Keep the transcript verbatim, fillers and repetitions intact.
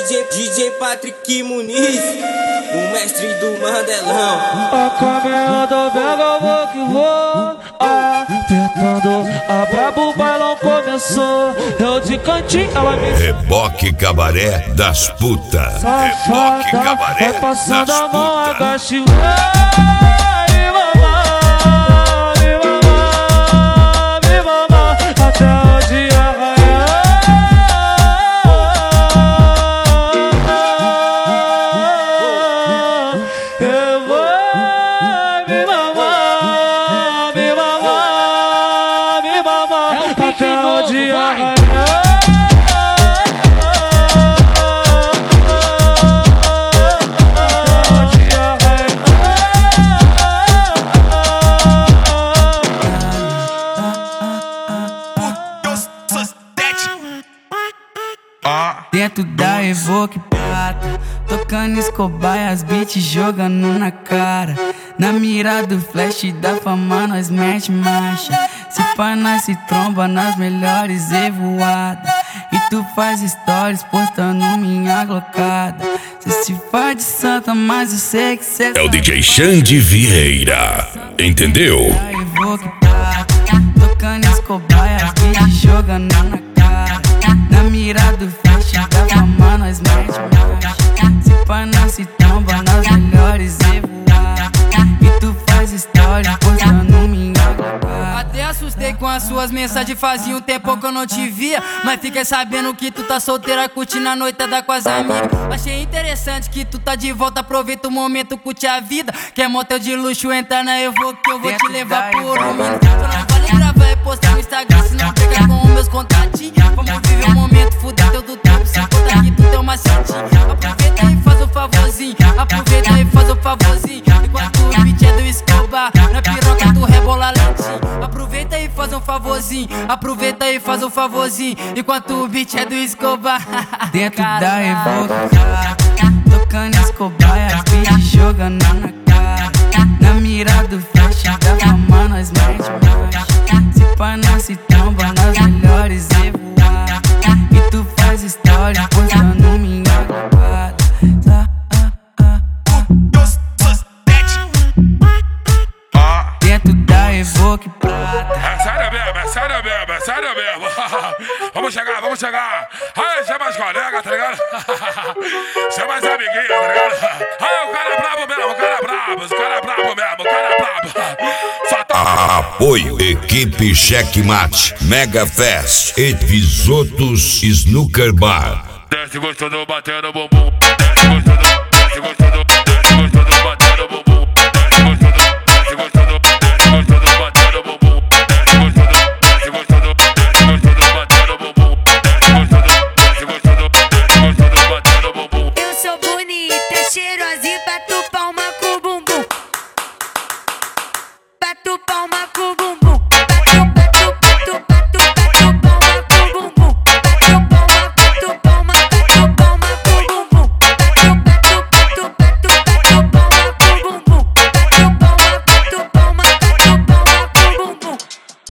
J, D J Patrick Muniz, o mestre do Mandelão. A caminhada pega, eu vou que vou. Apertando a brabo, o bailão começou. Eu de cantinho, ela me... Reboque Cabaré das putas. Reboque Cabaré vai passando das a mão, putas. agache. Dentro da Evoque prata, tocando Escobar, as beats jogando na cara. Na mira do flash da fama nós mete marcha. Se pá nós se tromba nas melhores evoadas. E tu faz stories postando minha glocada. Cê se faz de santa, mas eu sei que cê é o D J Xande Vieira, entendeu? Da Evoque prata, tocando Escobar, as beats jogando na cara. Na mira do flash da fama nós mete marcha. Se pá nós se tromba nas melhores evoadas. E tu faz stories postando minha glocada. Até assustei com as suas mensagens, fazia um tempo que eu não te via. Mas fiquei sabendo que tu tá solteira, curtindo a noitada com as amigas. Achei interessante que tu tá de volta, aproveita o momento, curte a vida. Quer motel de luxo, entra na Evoque que eu vou te levar por um minuto. Só não vale gravar e postar no Instagram, se não pega com os meus contatinhos. Vamos viver o momento, fuder teu do tempo, sem contar que tu tem uma setinha. Aproveita e faz o favorzinho, aproveita e faz o favorzinho. Enquanto o beat é do Escobar, na piroca tu rebola lentinho. Aproveita e faz um favorzinho, aproveita e faz um favorzinho. Enquanto o beat é do Escobar. Dentro da Evoque, tocando Escobar, as beats jogando na cara. Na mira do flash da fama nós mete marcha. Se pá nós se tromba nas melhores evoadas. E tu faz história postando minha glocada. Dentro da Evoque prata. É sério mesmo, é sério mesmo, é sério mesmo. Vamos chegar, vamos chegar. Aí, chama as colegas, tá ligado? Chama as amiguinhas, tá ligado? Aí, o cara é brabo mesmo, o cara é brabo, o cara é brabo mesmo, o cara é brabo. Só tá... Apoio Equipe Checkmate, Mega Fest e Visotos Snooker Bar. Desce gostando, batendo bumbum. Desce gostando, desce gostando, desce gostando, batendo bumbum. Desce gostando, desce gostando, desce gostando, batendo bumbum. Desce gostando, desce gostando, desce gostando, batendo bumbum. Desce gostando, desce gostando, desce gostando, batendo bumbum. Eu sou bonita, cheirosinha.